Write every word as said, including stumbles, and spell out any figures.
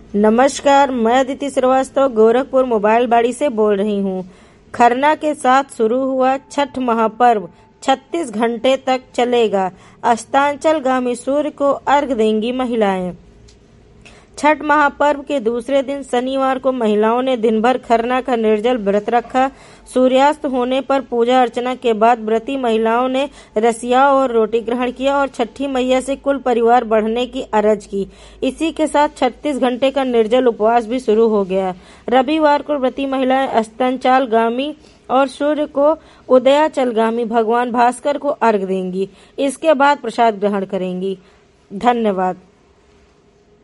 नमस्कार, मैं अदिति श्रीवास्तव गोरखपुर मोबाइल बाड़ी से बोल रही हूँ। खरना के साथ शुरू हुआ छठ महापर्व छत्तीस घंटे तक चलेगा। अस्तांचलगामी सूर्य को अर्घ देंगी महिलाएं। छठ महापर्व के दूसरे दिन शनिवार को महिलाओं ने दिन भर खरना का निर्जल व्रत रखा। सूर्यास्त होने पर पूजा अर्चना के बाद व्रती महिलाओं ने रसिया और रोटी ग्रहण किया और छठी मैया से कुल परिवार बढ़ने की अरज की। इसी के साथ छत्तीस घंटे का निर्जल उपवास भी शुरू हो गया। रविवार को व्रती महिलाएं अस्तांचलगामी और सूर्य को उदयाचलगामी भगवान भास्कर को अर्घ देंगी। इसके बाद प्रसाद ग्रहण करेंगी। धन्यवाद।